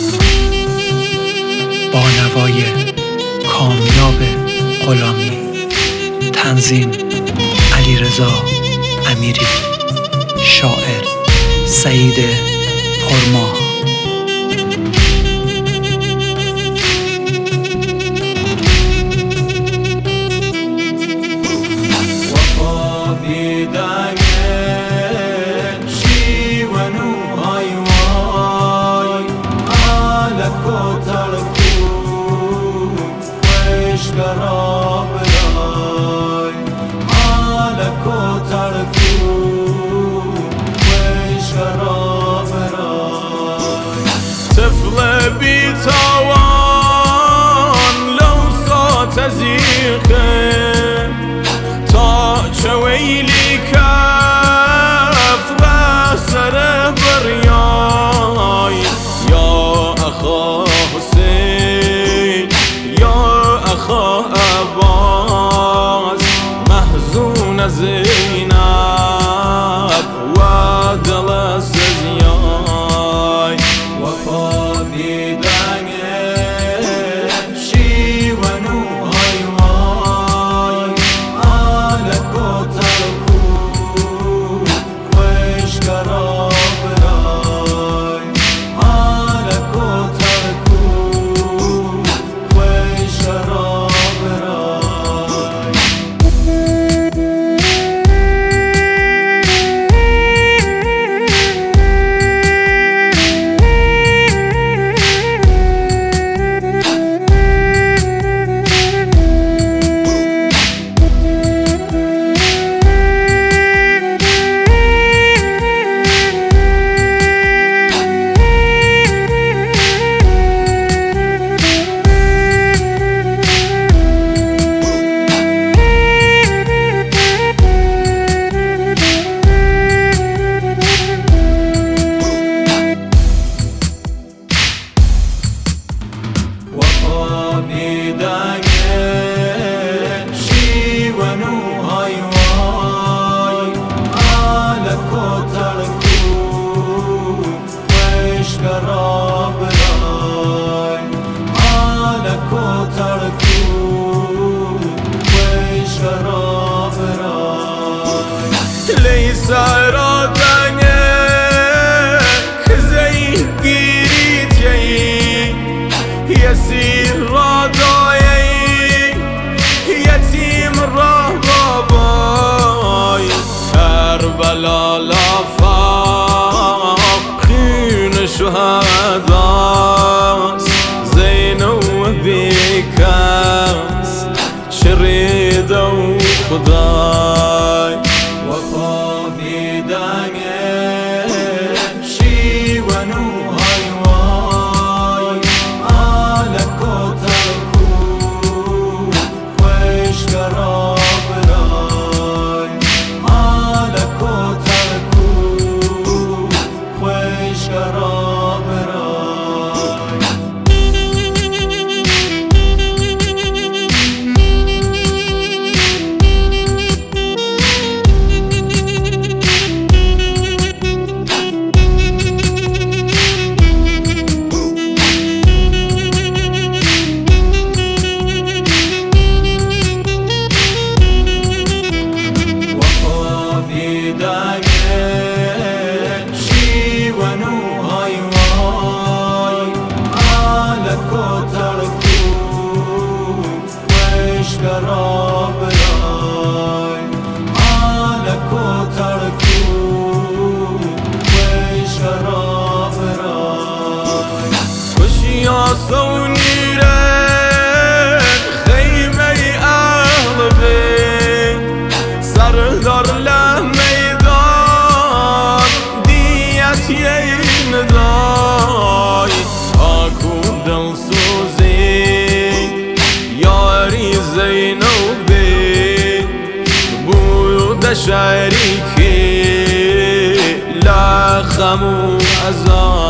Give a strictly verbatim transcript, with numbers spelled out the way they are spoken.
با نوای کامیاب غلامی، تنظیم علیرضا امیری، شاعر سعید پرماه. طفل بیتوان لو صوت زیقه تا چه ویلی کفت بسر بریای یا اخا حسین یا اخا عباس محزون زینب و دل سزیای وفا ليس رادنك زي قريتي يسير راداي يتيم رهباي كربلا لافاقين شهداء زينو بكاس شريد وخداي وفا بیدنگ شی و نو های وای آلک و ترکو خوش کراب رای آلک و ترکو خوش کراب رای صونيرك خيمة أغلبي سردر له ميدان ديت ينداي أكون دل سوزي ياري زينوبي بود شريكي لا خمو أزار